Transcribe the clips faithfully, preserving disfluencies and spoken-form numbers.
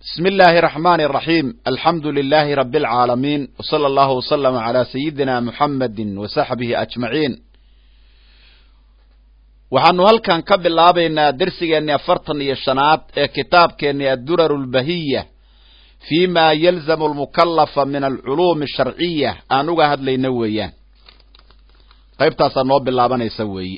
بسم الله الرحمن الرحيم الحمد لله رب العالمين وصلى الله وسلم على سيدنا محمد وصحبه أجمعين waxaanu halkan ka bilaabaynaa darsigeeni afartan iyo shanaad ee kitaabkeeni ad-durar al-bahiyya fima yalzamu al-mukallafa min al-ulum ash-shar'iyya aan uga hadlayna weeyaan qaybtaas noo bilaabanaysa weeyi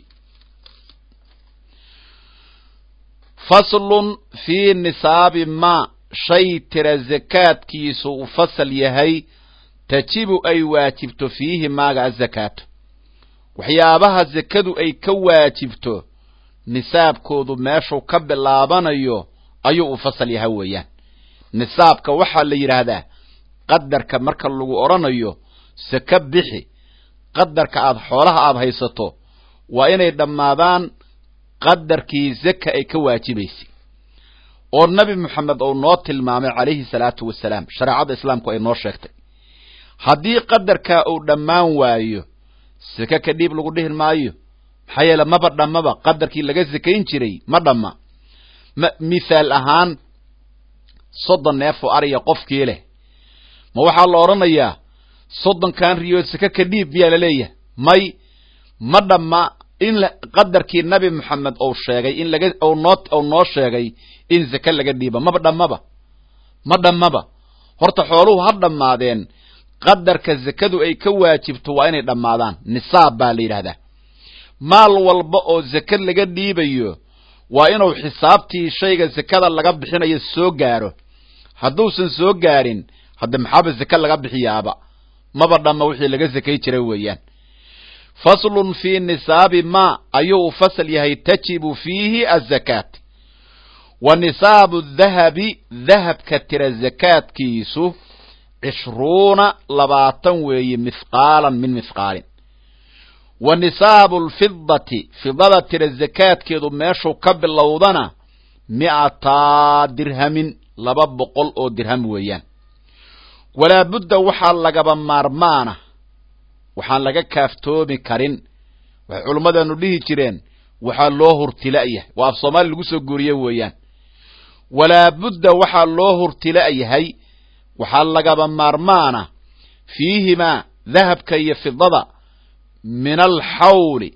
faslun fi nisabi ma shay tira zakatkiisu u fasal yahay tajibu ay waajibto fiihi maaga az-zakatu waxyaabaha zakadu ay ka waajibto nisaabkoodu meeshu ka bilaabanayo ayuu u fasal yahay weeyaan nisaabka waxa la yiraahdaa qadarka marka lagu oranayo saka bixi qadarka aad xoolaha aad haysato waa inay dhamaadaan qadarkii zaka ay ka waajibaysi oo nabi maxamed oo noo tilmaamay calayhi salaatu wasalaam shariicada islaamku ay noo sheegtay haddii qadarka uu dhamaan waayo saka ka dib lagu dhihin maayo maxaa yeelay maba dhamaba qadarkii laga zakayn jiray ma dhama misaal ahaan soddon neef oo ariya qofkii leh ma waxaa la oranayaa soddon kan riyood saka ka dib biya la leeyahay may ma dhama in qadarkii nabi maxamed oo sheegay in laga oo noot oo noo sheegay in zaka laga dhiiba maba dhamaba ma dhamaba horta xooluhu ha dhamaadeen qadarka zakadu ay ka waajibto waa inay dhamaadaan nisaab baa la yiraahdaa maal walba oo zakad laga dhiibayo waa inuu xisaabtii shayga zakada laga bixinayo soo gaaro hadduusan soo gaarin hadda maxaba zakad laga bixiyaaba maba dhama wixii laga zakay jiray weeyaan faslun fi nisabi ma ayuu fasal yahay tajibu fiihi az-zakat wa nisabu adh-dhahabi dhahabka tira zakatkiisu عشرون لباتن وي مثقالا من مثقال ونصاب الفضة فضلة الزكاة كيدو ماشو قبل لوضنا مئة درهم لباب قل او درهم ويان ولا بد وحال لقبا مارمانا وحال لقا كافتومي كارين وعلماء نوليه جيرين وحال لوه ارتلائيه وaf صومال لغسو قوريه ويان ولا بد وحال لوه ارتلائيه هاي waxaa lagaba maarmaana fiihimaa dahabka iyo fidada min alxawli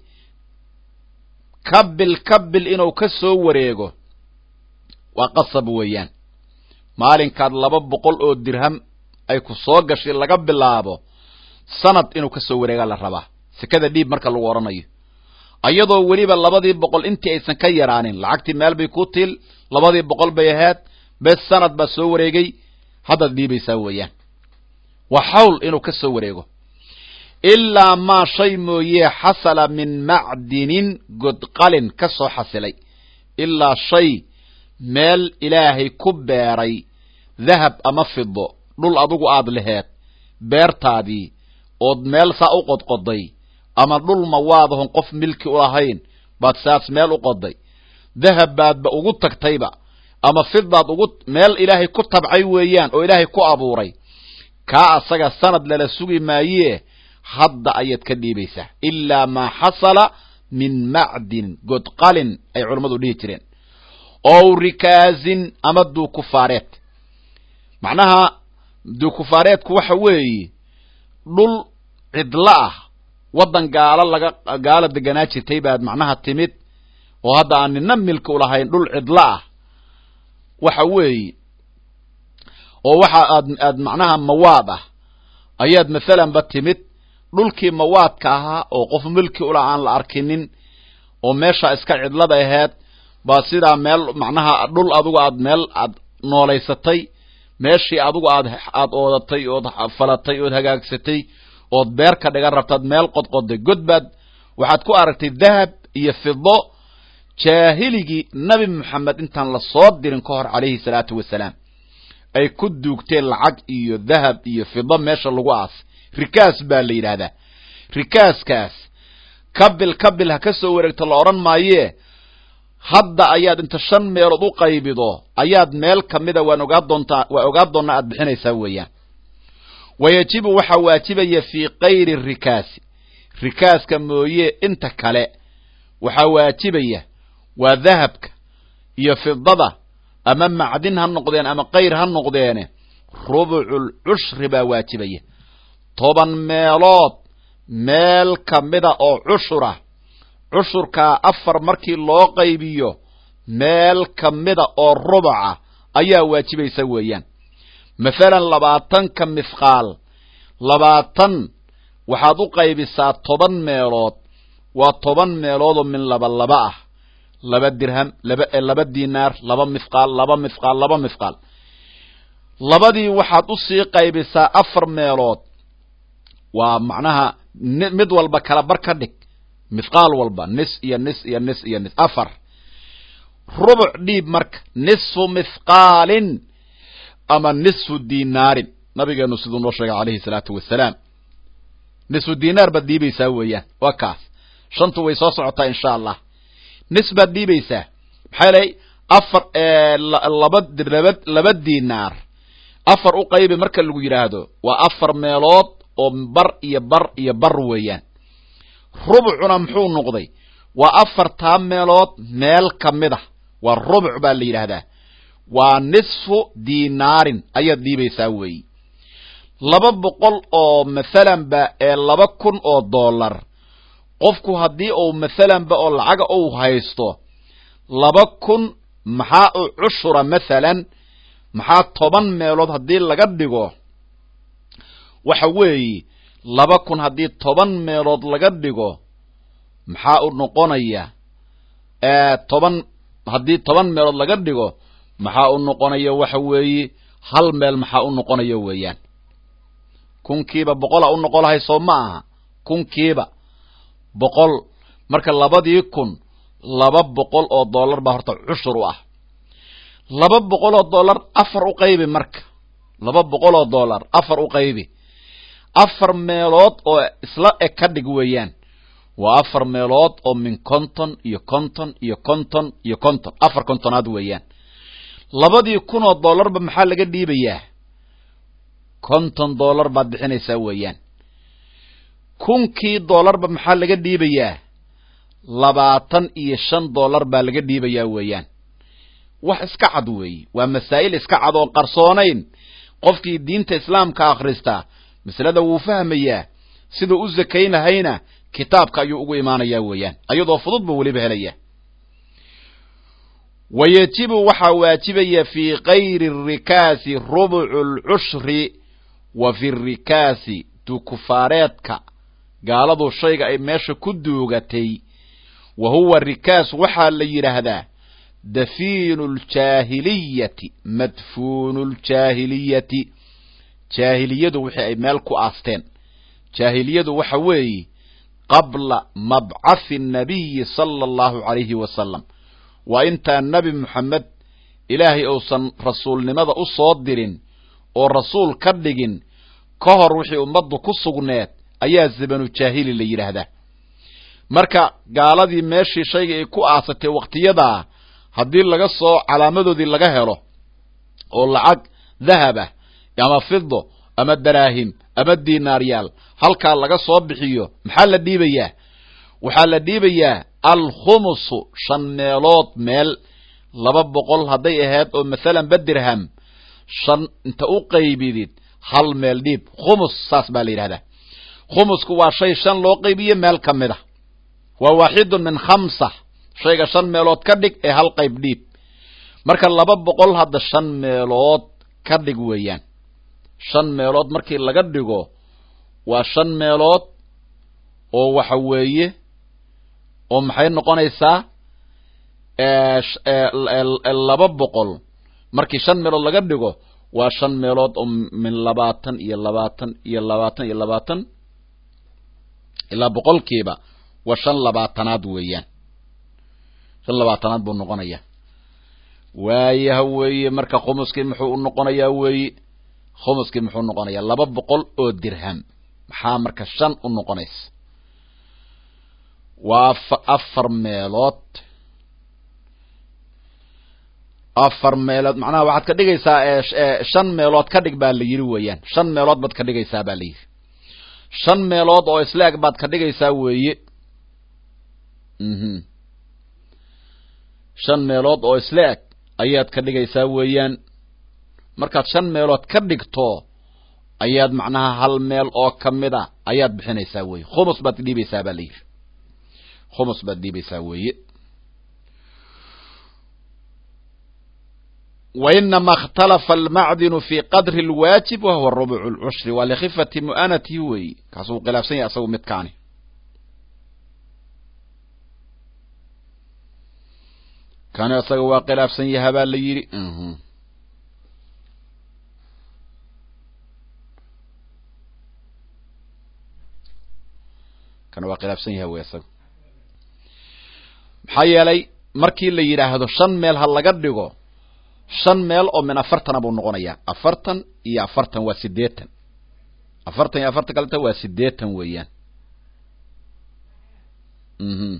kabil kabil inuu ka soo wareego waa qasab weeyaan maalinkaad laba boqol oo dirham ay ku soo gashay laga bilaabo sanad inuu ka soo wareega la rabaa sakada dhiib marka lagu oranayo ayadoo weliba labadii boqol intii aysan ka yaraanin lacagtii meel bay ku til labadii boqol bay ahayd bes sanad baa soo wareegay هذا ديبي سويان وحول إنه كسو وريغو إلا ما شيء مويه حصل من معدن قد قلن كسو حصلي إلا شيء مال إلهي كباري ذهب أمفضو دول أدوغو آد لهات بيرتادي قد مال ساقود قضي أما دول موادهم قف ملك أولهين بات ساس مال قضي ذهب باد بأغود تكتيبا ama fidaad ugu meel ilaahay ku tabcay weeyaan oo ilaahay ku abuuray ka asaga sanad lala sugi maayee hadda ayad ka dhiibaysaa illa ma hasala min ma'din god qalin ay culimadu dhihi jireen oo rikaazin ama du kufaareed macnaha du kufaareed ku waxa weeye dhul cidla ah wadan gaala laga gaala deganaa jirtay baad macnaha timid oo hadda aan nimilka u lahayn dhul cidla ah waxa weey oo waxa aad aad macnaha mawaad ah ayaad midalan batimid dhulkii mawaadka ahaa oo qof milki u aan la arkinin oo meesha iska cidlada ahayd ba sida meel macnaha dhul adigu aad meel aad nooleysatay meeshii adigu aad aad oodatay oo falatay oo hagaagsatay oo beer ka dhigan rabtad meel qodqoday godbad waxaad ku aragtay dahab iyo fido jaahiligi nabi maxamed intaan la soo dirin ka hor calayhi salaatu wasalaam ay ku duugteen lacag iyo dahab iyo fida meesha lagu aas rikaas baa la yiraahdaa rikaaskaas kabil kabil ha ka soo wareegto la oran maaye hadda ayaad inta shan meelood u qaybido ayaad meel kamida waan ogaa doontaa waa ogaa doonaa aad bixinaysaa weeyaan wayajibu waxa waajibaya fi qayri rikaasi rikaaska mooye inta kale waxa waajibaya وذهبك iyo fidada ama macdin ha noqdeen ama qayr ha noqdeene rubucul cushri baa waajibaya toban meelood meel kamida oo cushura cushurkaa afar markii loo qaybiyo meel kamida oo rubuca ayaa waajibaysa weeyaan mathalan labaatanka mithqaal labaatan waxaad u qaybisaa toban meelood waa toban meeloodoo min laba laba ah laba dirham laba laba dinaar laba mithqaal laba mithqaal laba mithqaal labadii waxaad u sii qaybisaa afar meelood waa macnaha mid walba kala bar ka dhig mithqaal walba nis iyo nis iyo nis iyo nis afar rubuc dhiib marka nisfu mithqaalin ama nisfu dinaarin nabigeenu siduu noo sheegay calayhi salaatu wasalaam nisfu dinaar baad dhiibaysaa weeyaan waa kaas shantu way soo socotaa insha allah nis baad dhiibaysaa maxaa lay afar laba laba laba dinaar afar u qaybi marka lagu yidhaahdo waa afar meelood oo bar iyo bar iyo bar weeyaan rubucuna muxuu noqday waa afartaa meelood meel kamid ah waa rubuc baa la yidhaahdaa waa nisfu dinaarin ayaad dhiibaysaa weeyi laba boqol oo mathalanba ee laba kun oo dollar qofku haddii uu mathalanba oo lacaga uu haysto laba kun maxaa u cushura mathalan maxaa toban meelood haddii laga dhigo waxa weeye laba kun haddii toban meelood laga dhigo maxaa u noqonaya toban haddii toban meelood laga dhigo maxaa u noqonaya waxa weeye hal meel maxaa u noqonaya weeyaan kunkiiba boqola u noqon lahay soo ma aha kunkiiba boqol marka labadii kun laba boqol oo dollar baa horta cushur u ah laba boqol oo dollar afar u qaybi marka laba boqol oo dollar afar u qaybi afar meelood oo isla eg ka dhig weeyaan waa afar meelood oo min konton iyo konton iyo konton iyo konton afar kontonaad weeyaan labadii kun oo dollarba maxaa laga dhiibayaa konton dollar baad bixinaysaa weeyaan kunkii dollarba maxaa laga dhiibayaa labaatan iyo shan dollar baa laga dhiibayaa weeyaan wax iska cad weeye waa masaa'il iska cad oo qarsoonayn qofkii diinta islaamka akhristaa masalada wuu fahmayaa siduu u zakayn lahayna kitaabka ayuu ugu imaanayaa weeyaan ayadoo fudud ba weliba helaya wayajibu waxaa waajibaya fii kayri rikaasi rubucu lcushri wa fi rikaasi dukufaareedka gaaladu shayga ay meesha ku duugatay wa huwa rikaas waxaa la yidhaahdaa dafiinu ljaahiliyati madfuunu ljaahiliyati jaahiliyadu wixii ay meel ku aasteen jaahiliyadu waxa weeye qabla mabcathi nabiyi sala allahu calayhi wasalam waa intaan nebi moxamed ilaahay uusan rasuulnimada u soo dirin oo rasuul ka dhigin ka hor wixii ummaddu ku sugneed ayaa zabanu jaahili la yidhaahdaa marka gaaladii meeshii shayga ay ku aasatay wakhtiyadaa haddii laga soo calaamadoodii laga helo oo lacag dahaba ama fido ama daraahim ama dinaaryaal halkaa laga soo bixiyo maxaa la dhiibayaa waxaa la dhiibayaa alkhumusu shan meelood meel laba boqol hadday ahayd oo mathalan badirham shan inta u qaybidid hal meel dhiib khumus saas baa la yidhahdaa khumusku waa shay shan loo qaybiye meel ka mid ah waa waaxidun min khamsa shayga shan meelood ka dhig ee hal qayb dhiib marka laba boqol hadda shan meelood ka dhig weeyaan shan meelood markii laga dhigo waa shan meelood oo waxa weeye oo maxay noqonaysaa laba boqol markii shan meelood laga dhigo waa shan meelood oo min labaatan iyo labaatan iyo labaatan iyo labaatan ilaa boqolkiiba waa shan labaatanaad weeyaan shan labaatanaad buu noqonayaa waayaha weeye marka khumuskii muxuu u noqonayaa weeye khumuskii muxuu noqonayaa laba boqol oo dirham maxaa marka shan u noqonaysa waa afar meelood afar meelood macnaha waxaad ka dhigaysaa shan meelood ka dhig baa la yidhi weeyaan shan meelood baad ka dhigaysaa baa la yidhi shan meelood oo isla eg baad ka dhigaysaa weeye shan meelood oo isla eg ayaad ka dhigaysaa weeyaan markaad shan meelood ka dhigto ayaad macnaha hal meel oo kamid a ayaad bixinaysaa weeye khumus baad dhiibaysaa baa layidhi khumus baad dhiibaysaa weeye وإنما اختلف المعدن في قدر الواجب وهو الربع العشر ولخفة مؤانته وي كاسو قلاف سنة أسو متكاني كان أسو قلاف سنة هبا ليري أه. كان قلاف سنة هو يسو محايا لي مركي اللي يراهدو شن ميل هلا قدقو shan meel oo min afartana buu noqonayaa afartan iyo afartan waa sideetan afartan iyo afartan kaleta waa sideetan weeyaan mhm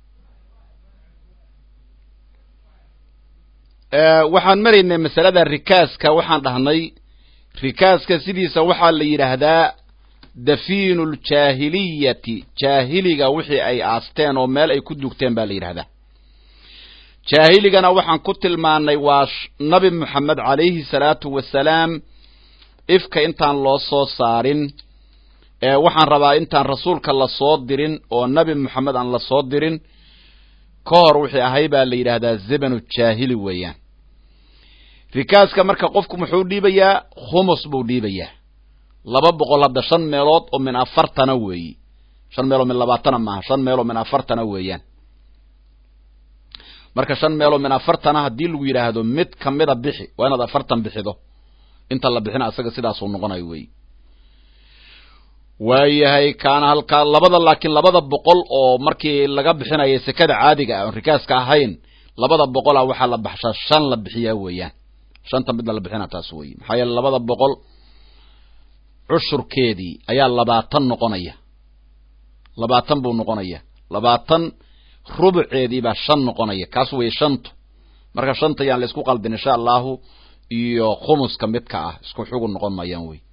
ee waxaan maraynay masalada rikaaska waxaan dhahnay rikaaska sidiisa waxaa la yiraahdaa dafiinul jaahiliyati jaahiliga wixii ay aasteen oo meel ay ku dugteen baa la yiraahdaa jaahiligana waxaan ku tilmaanay waa nabi maxamed calayhi salaatu wasalaam ifka intaan loo soo saarin ee waxaan rabaa intaan rasuulka la soo dirin oo nabi maxamed aan la soo dirin ka hor wixii ahay baa la yidhaahdaa zabanu jaahili weeyaan rikaaska marka qofku muxuu dhiibayaa khumus buu dhiibayaa laba boqol hadda shan meelood oo min afartana weeyi shan meelood min labaatana maaha shan meelood min afartana weeyaan marka shan meelo min afartana hadii lagu yiraahdo mid kamida bixi waa inaad afartan bixido inta la bixina asaga sidaas uu noqonayo way waayahay kaana halka labada laakiin labada boqol oo markii laga bixinayo sekada caadiga ah rikaaska ahayn labada boqol ah waxa la baxshaa shan la bixiyaa weeyaan shanta mid la bixina taas way maxay labada boqol cushurkeedii ayaa labaatan noqonaya labaatan buu noqonaya labaatan rubuceedii baa shan noqonaya kaas way shantu marka shanta yaan la isku qalbin insha Allah iyo khumuska midka ah isku xugun noqon maayaan way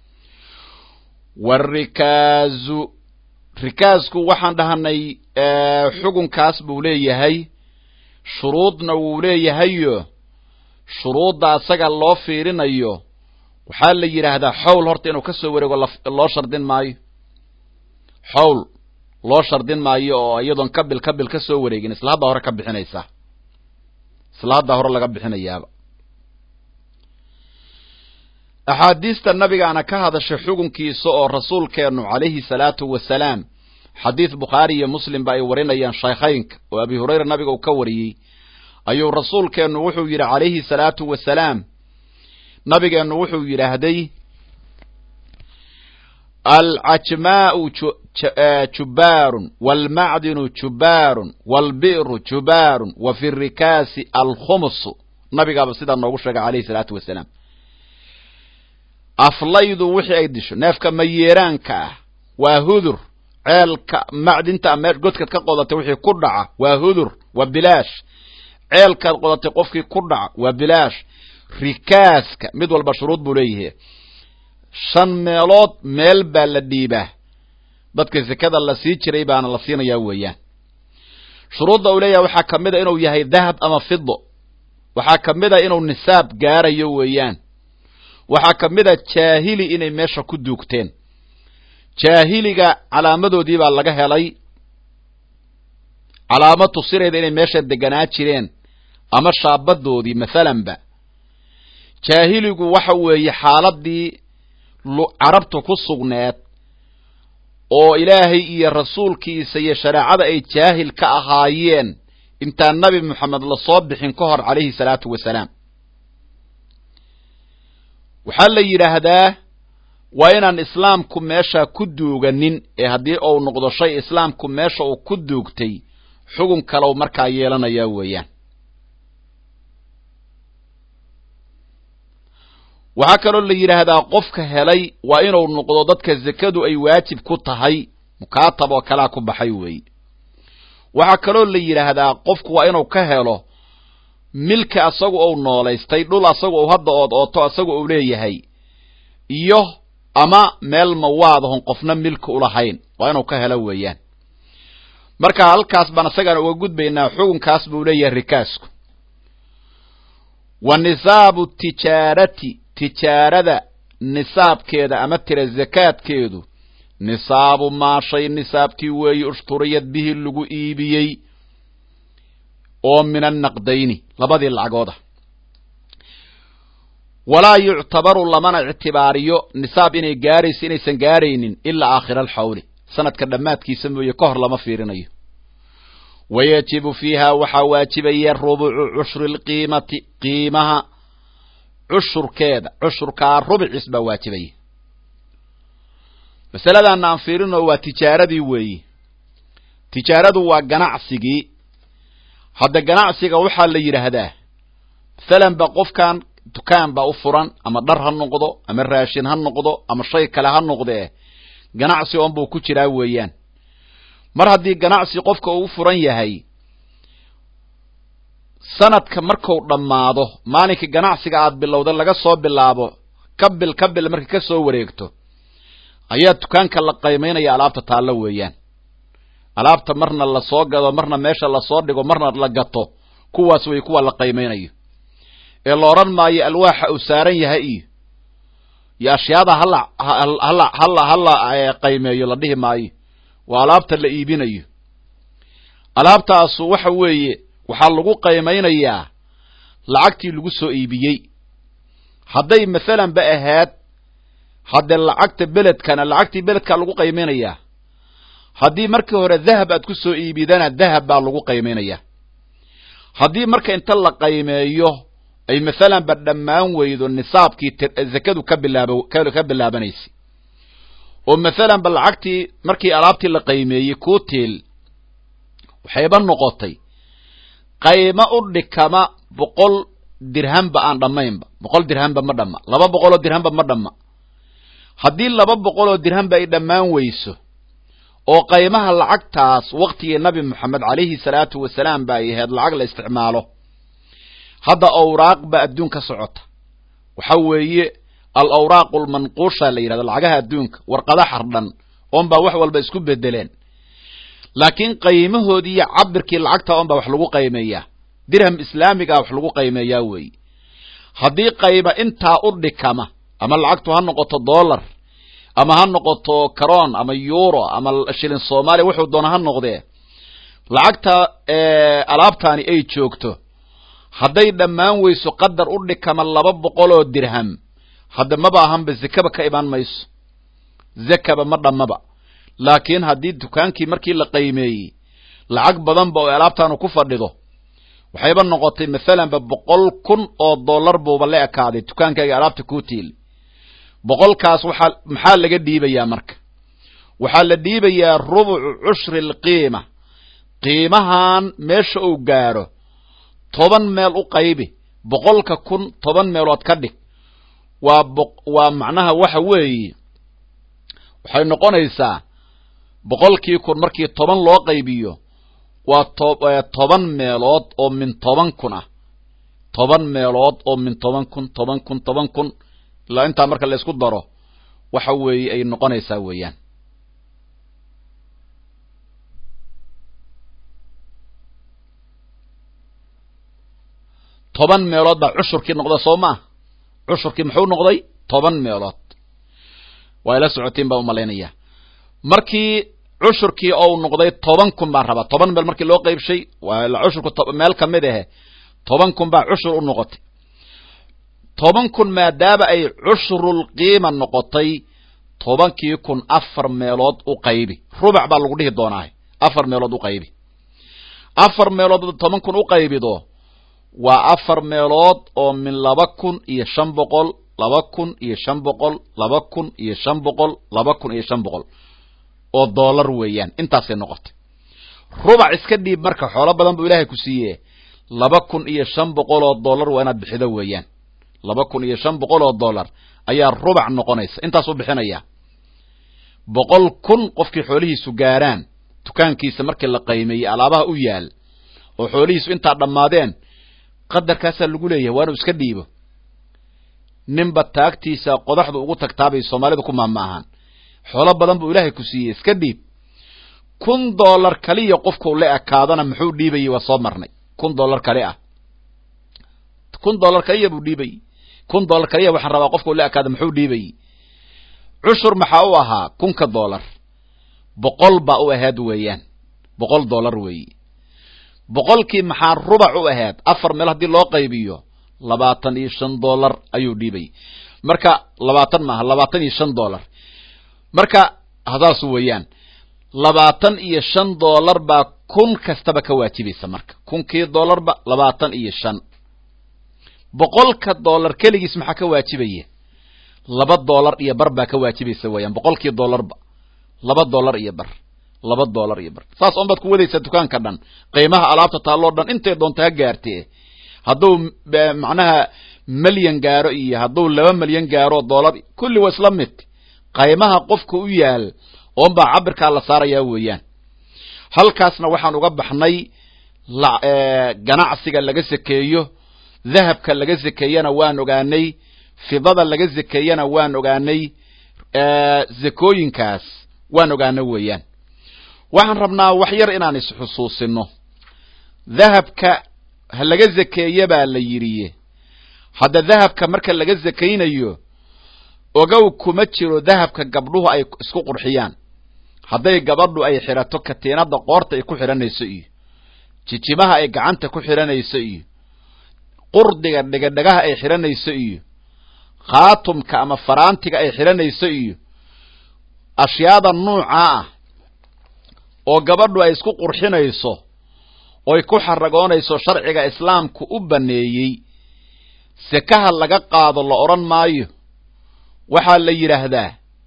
warikaazu rikaasku waxaan dhahanay ee xugunkaas buu leeyahay shuruudna uu leeyahay shuruudda asaga loo fiirinayo waxaa la yiraahdaa hawl horta inuu ka soo wareego loo shardin maayo hawl loo shardin maayo oo iyadoon kabil kabil ka soo wareegin isla hadda hore ka bixinaysa isla hadda hore laga bixinayaaba axaadiista nabiga ana ka hadashay xukunkiisa oo rasuulkeenu calayhi salaatu wasalaam xadiis bukhaari iyo muslim ba ay warinayaan shaykhaynka oo abi hurayra nabiga uu ka wariyay ayuu rasuulkeenu wuxuu yiri calayhi salaatu wasalaam nabigeenu wuxuu yiraahday العجماء جبار والمعدن جبار والبئر جبار وفي الركاس الخمس نبي قال سيدنا نوغو شيغ عليه الصلاه والسلام افليدو وخي اي دشو نافكا مييرانكا waa hudur ceelka macdinta ama godka ka qodatay wixii ku dhaca waa hudur waa bilaash ceelka qodatay qofkii ku dhaca waa bilaash rikaaska mid walba shuruud buu leeyahay shan meelood meel baa la dhiibaa dadka zakada la sii jiray baana la siinayaa weeyaan shuruudda uu leeyahay waxaa kamid ah inuu yahay dahab ama fiddo waxaa kamid ah inuu nisaab gaarayo weeyaan waxaa kamid ah jaahili inay meesha ku duugteen jaahiliga calaamadoodii baa laga helay calaamad tusireeda inay meesha deganaa jireen ama shaabadoodii masalanba jaahiligu waxa weeye xaaladii carabtu ku sugneed oo ilaahay iyo rasuulkiisa iyo shariicada ay jaahil ka ahaayeen intaan nabi maxamed la soo bixin ka hor calayhi salaatu wasalaam waxaa la yidhaahdaa waa inaan islaamku meesha ku duuganin ee haddii uu noqdo shay islaamku meesha uu ku duugtay xugun kale markaa yeelanayaa weeyaan waxaa kaloo la yidhaahdaa qofka helay waa inuu noqdo dadka zakadu ay waajib ku tahay mukaatab oo kalaa ku baxay weey waxaa kaloo la yidhaahdaa qofku waa inuu ka helo milki asagu uu noolaystay dhul asagu uu hadda ood ooto asagu uu leeyahay iyo ama meel mawaadahon qofna milki u lahayn waa inuu ka helo weeyaan marka halkaas baan asagana uga gudbaynaa xukunkaas buu leeyahay rikaasku wa nisaabu tijaarati tijaarada nisaabkeeda ama tira zakaadkeedu nisaabu maa shay nisaabkii weeye ushturiyad bihi lagu iibiyey oo min annaqdayni labadii lacagooda walaa yuctabaru lamana ictibaariyo nisaab inay gaarayso inaysan gaaraynin ilaa aakhira alxawli sanadka dhammaadkiisa mooye ka hor lama fiirinayo wayajibu fiiha waxaa waajibaya rubucu cushri lqiimati qiimaha cushurkeeda cushurkaa rubciis baa waajibaya masaladaana aan fiirino waa tijaaradii weeyi tijaaradu waa ganacsigii hadda ganacsiga waxaa la yidhaahdaa masalan ba qofkan dukaan baa u furan ama dhar ha noqdo ama raashin ha noqdo ama shay kale ha noqdee ganacsi oon buu ku jiraa weeyaan mar haddii ganacsi qofka uu u furan yahay sanadka marku dhammaado maalinka ganacsiga aad bilowda laga soo bilaabo kabil kabil markay ka soo wareegto ayaa dukaanka la qiimeynaya alaabta taalla weeyaan alaabta marna la soo gado marna meesha la soo dhigo marna la gato kuwaas way kuwa la qiimeynayo ee la oran maayo alwaaxa uu saaran yahay iyo iyo ashyaada hala hala hala hala qiimeeyo la dhihi maayo waa alaabta la iibinayo alaabtaas waxa weeye waxaa lagu qiimeynayaa lacagtii lagu soo iibiyey hadday masalan ba ahayd hadda lacagta beledkana lacagtii beledka lagu qiimeynayaa haddii markii hore dahab aad ku soo iibidana dahab baa lagu qiimeynayaa haddii marka inta la qiimeeyo ay masalan ba dhammaan weydo nisaabkii zakadu ka bilaabo ka bilaabanaysa oo masalan ba lacagtii markii alaabtii la qiimeeyey kutil waxayba noqotay qayma u dhikama boqol dirhamba aan dhamaynba boqol dirhamba ma dhama laba boqol oo dirhamba ma dhama haddii laba boqol oo dirhamba ay dhammaan weyso oo qaymaha lacagtaas waqtigii nabi moxamed calayhi salaatu wasalaam ba ay ahayd lacag la isticmaalo hadda awraaq ba adduunka socota waxa weeye al awraaqu lmanquusha la yidhahdo lacagaha adduunka warqada xardhan oon baa wax walba isku bedeleen laakiin qiimahoodii iyo cabirkii lacagta oon baa wax lagu qiimeeyaa dirham islaamiga wax lagu qiimeeyaa weeye haddii qayba intaa u dhikama ama lacagtu ha noqoto dollar ama ha noqoto karoon ama euro ama shilin soomaaliya wuxuu doona ha noqdee lacagta alaabtaani ay joogto hadday dhammaan weyso qadar u dhikama laba boqol oo dirham hadda maba ahanba zakaba ka imaan mayso zakaba ma dhammaba laakiin haddii dukaankii markii la qiimeeyey lacag badanba oo alaabtaanu ku fadhido waxayba noqotay masalanba boqol kun oo dollar buuba la ekaaday dukaankayga alaabta ku tiil boqolkaas waxaa maxaa laga dhiibayaa marka waxaa la dhiibayaa rubucu cushri lqiima qiimahan meesha uu gaaro toban meel u qaybi boqolka kun toban meelood ka dhig waa waa macnaha waxa weeye waxay noqonaysaa boqolkii kun markii toban loo qaybiyo waa toban meelood oo min toban kun ah toban meelood oo min toban kun toban kun toban kun ilaa intaa marka la isku daro waxa weeye ay noqonaysaa weeyaan toban meelood baa cushurkii noqda soo maa cushurkii muxuu noqday toban meelood waa ila socotiin baa umalaynaya markii cushurkii ou noqday toban kun baan rabaa toban meel markii loo qaybshay waa cushurku meel ka mid ahe toban kun baa cushur u noqotay toban kun maadaama ay cushrulqiima noqotay tobankii kun afar meelood u qaybi rubac baa lagu dhihi doonaa afar meelood u qaybi afar meelood toban kun u qaybido waa afar meelood oo min laba kun iyo shan boqol laba kun iyo shan boqol laba kun iyo shan boqol laba kun iyo shan boqol oo dollar weeyaan intaasay noqotay rubac iska dhiib marka xoolo badan buu ilaahay ku siiye laba kun iyo shan boqol oo dollar waa inaad bixido weeyaan laba kun iyo shan boqol oo dollar ayaa rubac noqonaysa intaas u bixinaya boqol kun qofkii xoolihiisu gaaraan dukaankiisa markii la qiimeeyey alaabaha u yaal oo xoolihiisu intaa dhammaadeen qadarkaasaa lagu leeyahay waa inuu iska dhiibo ninba taagtiisa qodaxdu ugu tagtaabay soomaalidu ku maamaahaan xoolo badan buu ilaahay ku siiyey iska dhiib kun dollar kaliya qofkuu la ekaadana muxuu dhiibayay waa soo marnay kun dollar kali ah kun dollar kaliya buu dhiibay kun dollar kaliya waxaan rabaa qofka la akaada muxuu dhiibay cushur maxaa u ahaa kunka dollar boqol baa u ahayd weeyaan boqol dollar weeyi boqolkii maxaa rubac u ahayd afar meel haddii loo qaybiyo labaatan iyo shan dollar ayuu dhiibay marka labaatan maaha labaatan iyo shan dollar marka hadaas weeyaan labaatan iyo shan dollar baa kun kastaba ka waajibaysa marka kunkii dollarba labaatan iyo shan boqolka dollar keligiis maxaa ka waajibaya laba dollar iyo bar baa ka waajibaysa weeyaan boqolkii dollarba laba dollar iyo bar laba dollar iyo bar saas oon baad ku wadaysaa dukaanka dhan qiimaha alaabta taalloo dhan intay doonta ha gaartee hadduu macnaha milyan gaaro iyo hadduu laba milyan gaaro dollar kulli waa isla mid qiimaha qofka u yaal oon baa cabirkaa la saarayaa weeyaan halkaasna waxaan uga baxnay ganacsiga laga sakeeyo dahabka laga sakeeyana waan ogaanay fidada laga sakeeyana waan ogaanay zakooyinkaas waan ogaanay weeyaan waxaan rabnaa wax yar inaan isxusuusino dahabka ha laga zakeeye baa la yidhi hadda dahabka marka laga zakaynayo ogow kuma jiro dahabka gabdhuhu ay isku qurxiyaan hadday gabadhu ay xirato katiinada qoorta ay ku xiranayso iyo jijimaha ay gacanta ku xiranayso iyo qurdiga dhigadhagaha ay xiranayso iyo khaatumka ama faraantiga ay xiranayso iyo ashyaada nuuca ah oo gabadhu ay isku qurxinayso oo ay ku xaragoonayso sharciga islaamku u baneeyey sakaha laga qaado la oran maayo waxaa la yidhaahdaa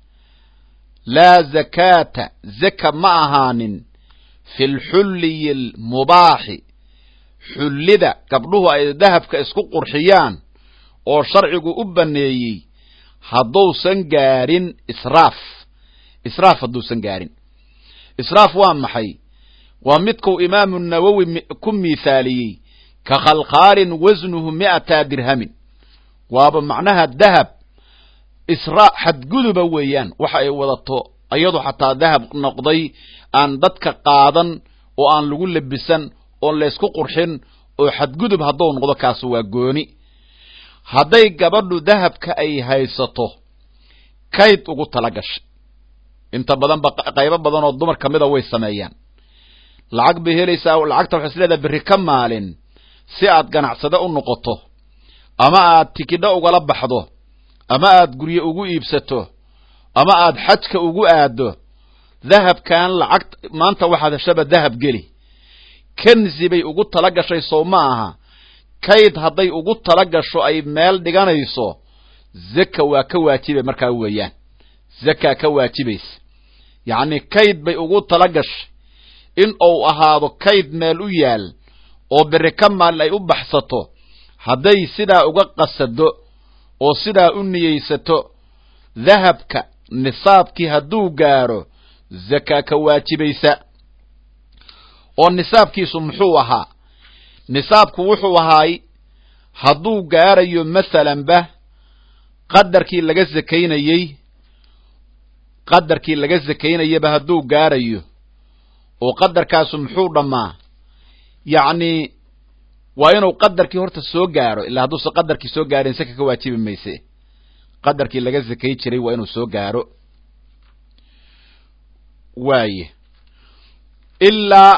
laa zakaata zaka ma ahaanin fi lxulliyi almubaaxi xullida gabdhuhu ay dahabka isku qurxiyaan oo sharcigu u baneeyey hadduusan gaarin israaf israaf hadduusan gaarin israaf waa maxay waa midkuu imaamu nawowi ku miithaaliyey ka khalkhaalin wasnuhu mi'ata dirhamin waaba macnaha dahab israa xadguduba weeyaan waxa ay wadato iyadu xataa dahab noqday aan dadka qaadan oo aan lagu labisan oon laysku qurxin oo xadgudub hadduu noqdo kaas waa gooni hadday gabadhu dahabka ay haysato kayd ugu tala gashay inta badan ba qaybo badan oo dumar ka mida way sameeyaan lacag bay helaysaa lacagta waxay isleedahay berri ka maalin si aad ganacsade u noqoto ama aad tikidho ugala baxdo ama aad guryo ugu iibsato ama aad xajka ugu aado dahabkan lacag maanta waxaad heshaba dahab geli kanzi bay ugu tala gashay soo ma aha kayd hadday ugu tala gasho ay meel dhiganayso zaka waa ka waajibay markaa weeyaan zaka ka waajibaysa yacni kayd bay ugu tala gashay in uu ahaado kayd meel u yaal oo berri ka maalin ay u baxsato hadday sidaa uga qasado oo sidaa u niyeysato dahabka nisaabkii hadduu gaaro zaka ka waajibaysa oo nisaabkiisu muxuu ahaa nisaabku wuxuu ahaay hadduu gaarayo masalanba qadarkii laga zakaynayey qadarkii laga zakaynayaba hadduu gaarayo oo qadarkaasu muxuu dhammaa yacni waa inuu qadarkii horta soo gaaro ilaa hadduusa qadarkii soo gaarin saka ka waajibi mayse qadarkii laga zakay jiray waa inuu soo gaaro waaye ilaa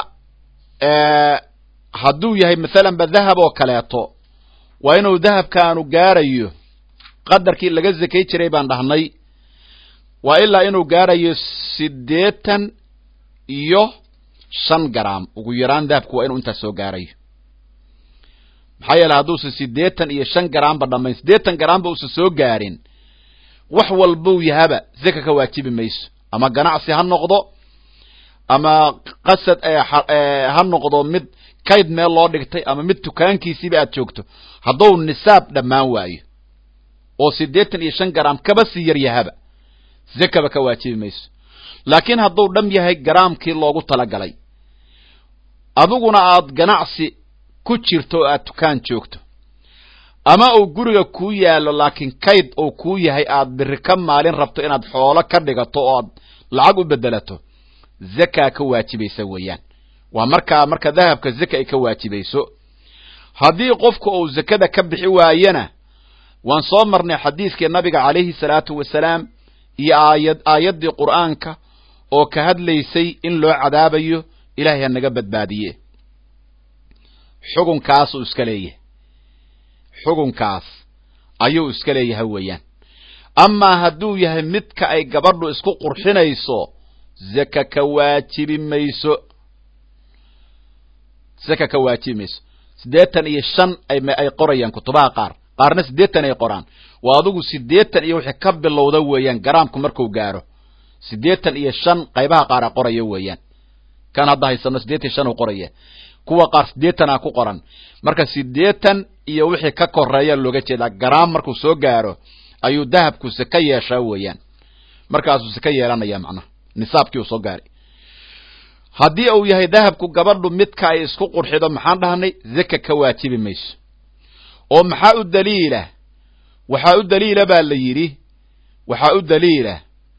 hadduu yahay masalanba dahab oo kaleeto waa inuu dahabkaanu gaarayo qadarkii laga zakay jiray baan dhahnay waa ilaa inuu gaarayo siddeetan iyo shan garaam ugu yaraan dahabku waa inuu intaas soo gaarayo maxaa yeele hadduusa siddeetan iyo shan garaamba dhammayn siddeetan garaamba uusa soo gaarin wax walbuu yahaba zaka ka waajibi mayso ama ganacsi ha noqdo ama qasad ha noqdo mid kayd meel loo dhigtay ama mid tukaankiisiiba aad joogto hadduu nisaab dhammaan waayo oo siddeetan iyo shan garaam kaba sii yar yahaba zakaba ka waajibi mayso laakiin hadduu dham yahay garaamkii loogu talagalay adiguna aad ganacsi ku jirto oo aad tukaan joogto ama uu guriga kuu yaallo laakiin kayd uu kuu yahay aad biri ka maalin rabto inaad xoolo ka dhigato oo aad lacag u bedelato zaka ka waajibaysa weeyaan waa markaa marka dahabka zaka ay ka waajibayso haddii qofku uu zakada ka bixi waayana waan soo marnay xadiiskii nabiga calayhi salaatu wasalaam iyo aayad aayaddii qur'aanka oo ka hadlaysay in loo cadaabayo ilaahay ha naga badbaadiye xukunkaasuu iska leeyahay xukunkaas ayuu iska leeyahay weeyaan amaa hadduu yahay midka ay gabadhu isku qurxinayso zaka ka waajibi mayso zaka ka waajibi mayso siddeetan iyo shan ay ay qorayaan kutubaha qaar qaarna siddeetan ay qoraan waa adigu siddeetan iyo wixii ka bilowda weeyaan garaamku markuu gaaro siddeetan iyo shan qaybaha qaar qoraya weeyaan kan hadda haysano siddeetan iyo shan uu qoraya kuwa qaar siddeetan ku qoran marka siddeetan iyo wixii ka koreeya looga jeedaa garaam markuu soo gaaro ayuu dahabku zaka yeeshaa weeyaan markaasuu zaka yeelanaya macnaha nisaabkii uu soo gaaray haddii uu yahay dahabku gabadhu midka ay isku qurxido maxaan dhahnay zaka ka waajibi mayso oo maxaa u daliila waxaa u daliila baa la yidhi waxaa u daliila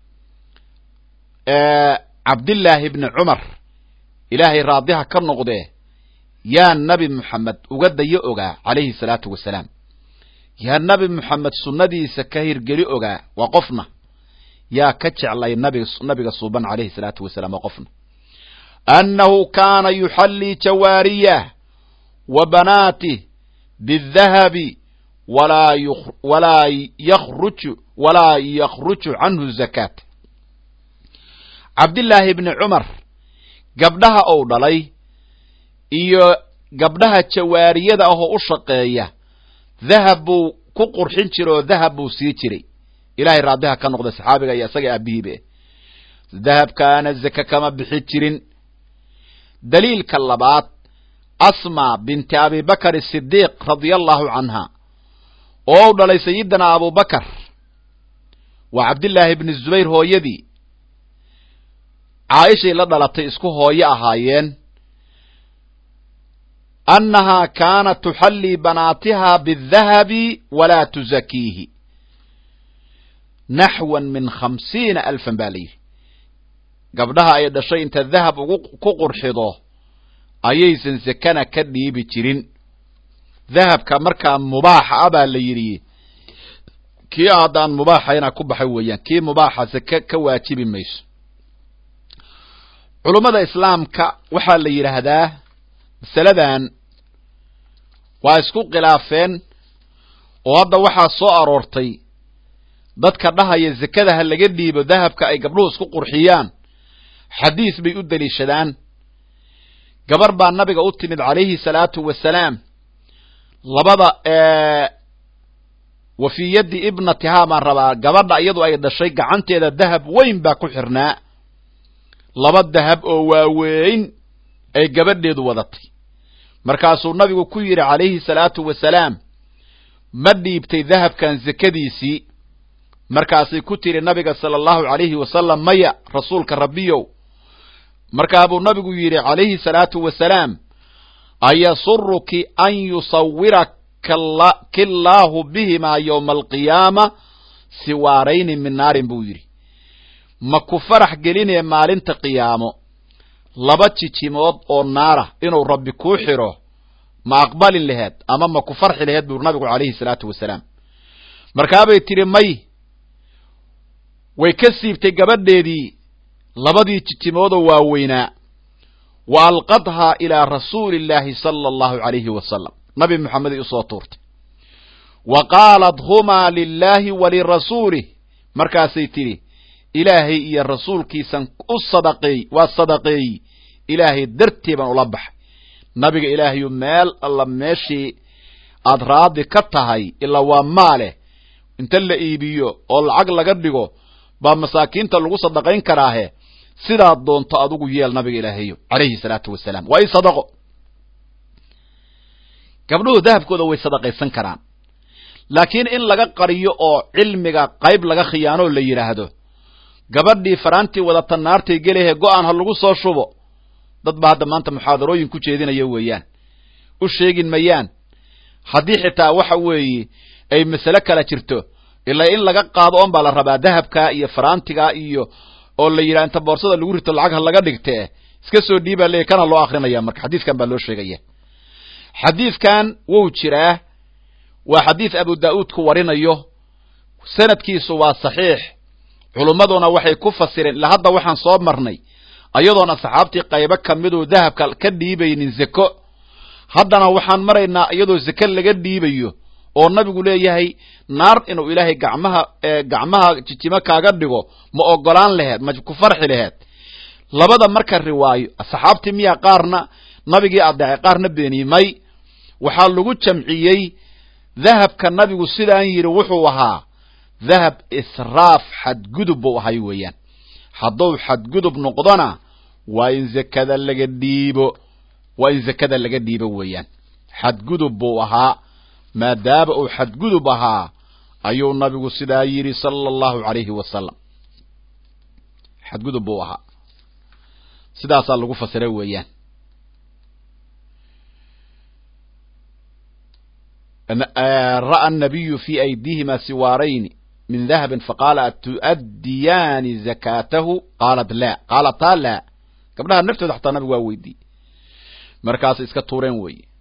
cabdillaahi ibni cumar ilaahay raadiha ka noqdee yaa nabi moxamed uga dayo ogaa calayhi salaatu wasalaam yaa nabi moxamed sunnadiisa ka hirgeli ogaa waa qofna yaa ka jeclay nabiga nabiga suuban calayhi salaatu wasalaam waa qofna annahu kaana yuxallii jawaariyah wa banaatih bidahabi walaa walaa yakhruju walaa yakhruju canhu zakaat cabdillaahi ibni cumar gabdhaha ou dhalay iyo gabdhaha jawaariyada ahoo u shaqeeya dahab buu ku qurxin jira oo dahab buu sii jiray ilaahay raadiha ka noqda saxaabiga iyo isaga aabihiibe dahabkaana zaka kama bixi jirin daliilka labaad asma binti abibakar sidiiq radia allahu canha oo u dhalay sayidina abubakar waa cabdillaahi ibni zubayr hooyadii caaishay la dhalatay isku hooyo ahaayeen annahaa kaanat tuxallii banaatiha bidahabi walaa tuzakiihi naxwan min khamsiina alfan baa layidhi gabdhaha ay dhashay inta dahab ugu ku qurxido ayaysan zakana ka dhiibi jirin dahabka markaa mubaaxa ah baa la yidhi kii haddaan mubaaxayna ku baxay weeyaan kii mubaaxa zaka ka waajibi mayso culummada islaamka waxaa la yidhaahdaa masaladan waa isku khilaafeen oo hadda waxaa soo aroortay dadka dhahaya zakada ha laga dhiibo dahabka ay gabdhuhu isku qurxiyaan xadiis bay u daliishadaan gabar baa nabiga u timid calayhi salaatu wasalaam labada wa fii yaddi ibnatihaa baan rabaa gabadha iyadu ay dhashay gacanteeda dahab weyn baa ku xirnaa laba dahab oo waaweyn ay gabadheedu wadatay markaasuu nabigu ku yidhi calayhi salaatu wasalaam ma dhiibtay dahabkan zakadiisii markaasay ku tiri nabiga sala allahu calayhi wasalam maya rasuulka rabbiyow markaa buu nabigu yidhi calayhi salaatu wasalaam ayasuruki an yusawiraka killaahu bihimaa yowma alqiyaama siwaarayni min naarin buu yidhi ma ku farax gelinee maalinta qiyaamo laba jijimood oo naara inuu rabbi kuu xidho ma aqbalin laheed ama ma ku farxi laheed buu nabigu calayhi salaatu wasalaam markaabay tidhi may way ka siibtay gabadheedii labadii jijimoodoo waaweynaa wa alqadhaa ilaa rasuuli illaahi sala allahu calayhi wasalam nabi moxamed ay usoo tuurtay wa qaalat humaa lilaahi walirasuulih markaasay tidhi ilaahay iyo rasuulkiisan u sadaqeey waa sadaqeey ilaahay dartii baan ula baxay nabiga ilaahayu meel alla meeshii aad raadi ka tahay ilaa waa maale inta la iibiyo oo lacag laga dhigo baa masaakiinta lagu sadaqayn karaahe sidaad doonto adigu yeel nabiga ilaahayo calayhi salaatu wasalaam waa i sadaqo gabdhuhu dahabkooda way sadaqaysan karaan laakiin in laga qariyo oo cilmiga qayb laga khiyaanoo la yidhaahdo gabadhii faraantii wadata naartay gelehe go-aan ha lagu soo shubo dad baa hadda maanta muxaadarooyin ku jeedinaya weeyaan u sheegin mayaan haddii xitaa waxa weeye ay masale kala jirto ilaa in laga qaado on baa la rabaa dahabka iyo faraantiga iyo oo la yidhaha inta boorsada lagu rito lacag ha laga dhigtee iska soo dhiibaa leeyahy kana loo akrinaya marka xadiiskan baa loo sheegaya حديث كان ووجراه وحديث أبو داود كورينيو سند كيسو وصحيح علمادنا وحي كفسرين لهذا وحن صوب مرني أيضا صحابتي قيبا كمدو ذهب كالديبين الزكو هذا وحن مرينا أيضا الزكاة لقديبيو oo nabigu leeyahay naar inuu ilaahay gacmaha gacmaha jijima kaaga dhigo ma ogolaan lahayd ma ku farxi lahayd labada marka riwaayo asxaabtii miya qaarna nabigii adeecay qaarna beenimay waxa lagu jamciyay dahabka nabigu sidaan yiri wuxuu ahaa dahab israaf xad gudub oo ahay weeyaan hadduu xad gudub noqdona waa in zakada laga dhiibo waa in zakada laga dhiibo weeyaan xad gudub oo ahaa ما داب أو حد قدبها أيو النبي سدايري صلى الله عليه وسلم حد قدبوها سدا صار لقوا فسروا ويان أن رأى النبي في أيديهما سوارين من ذهب فقال أتؤديان زكاته قالت لا قالت لا قبلها النفط تحت النبي ويدي مركز إسكتورين وي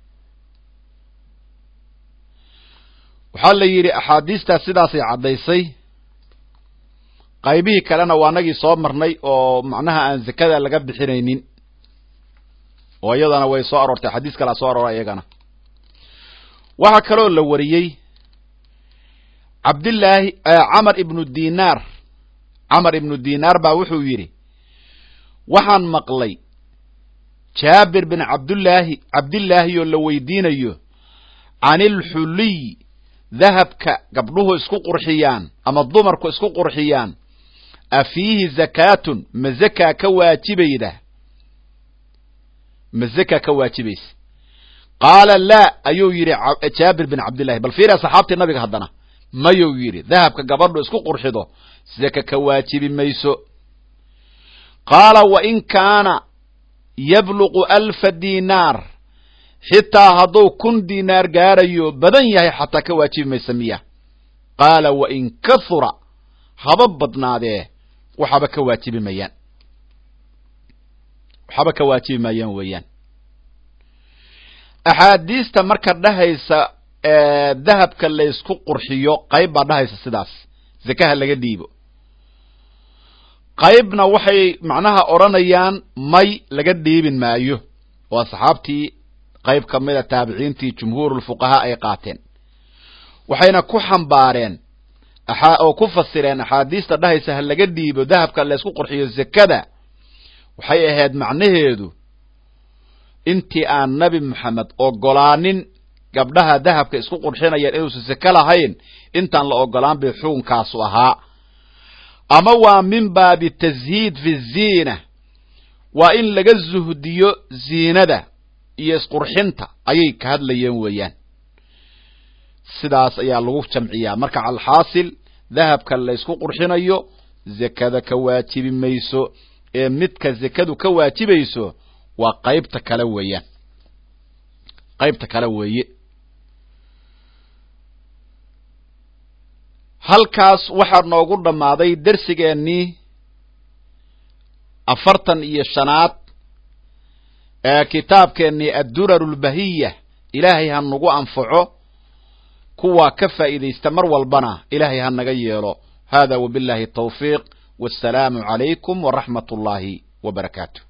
waxaa la yiri axaadiista sidaas ay cadaysay qaybihi kalena waa nagi soo marnay oo macnaha aan zakada laga bixinaynin oo iyadana way soo aroortay xadiis kala soo arooray iyagana waxa kale oo la wariyay Abdullah Amr ibn Dinar Amr ibn Dinar baa wuxuu yiri waxaan maqlay Jabir bin Abdullah Abdullah oo la weydiinayo anil hulli ذهبك قبله اسكو قرحيان اما الضمرك اسكو قرحيان افيه زكاة مزكا كواتبي ده مزكا كواتبيس قال لا ايو يري جابر بن عبد الله بل فيرا صحابتي النبي هدنا ما يو يري ذهبك قبله اسكو قرحيدو زكا كواتبي ميسو قال وان كان يبلغ الف دينار حتى هدو كن دينار قاريو بدن يهي حتى كواجب ميسمية قال وإن كثر هببضنا ده وحبا كواجب ميان وحبا كواجب ميان ويان أحاديث تمركر دهيسا ذهب كاللي يسكو قرحيو قيبا دهيسا سداس زكاها اللي قديبو قيبنا وحي معناها أورانيان مي لقديبين مايو وصحابتي qayb kamida taabiciintii jumhuurul fuqahaa ay qaateen waxayna ku xambaareen aha oo ku fasireen ahadiista dhahaysa hal laga dhiibo dahabka la isku qurxiyo zakada waxay ahayd macnaheedu intii aan nabi maxamed ogolaanin gabdhaha dahabka isku qurxinayeen inuu zakada lahayn intaan la ogolaan bay xukunkaas ahaa ama waa min baabi tazhiid fi ziina waa in laga zuhdiyo ziinada iyo isqurxinta ayay ka hadlayeen weeyaan sidaas ayaa lagu jamciyaa marka al haasil dahabka la isku qurxinayo zakada ka waajibi mayso ee midka zakadu ka waajibayso waa qaybta kala weeyaan qaybta kala weeye halkaas waxa noogu dhamaaday darsigeennii afartan iyo shanaad kitaabkeennii ad-durarul bahiyya ilaahay ha nagu anfaco kuwa ka faa'iideysta mar walbana ilaahay ha naga yeelo hada wabillahi tawfiiq wasalaamu calaykum wa rahmatullahi wa barakaatuh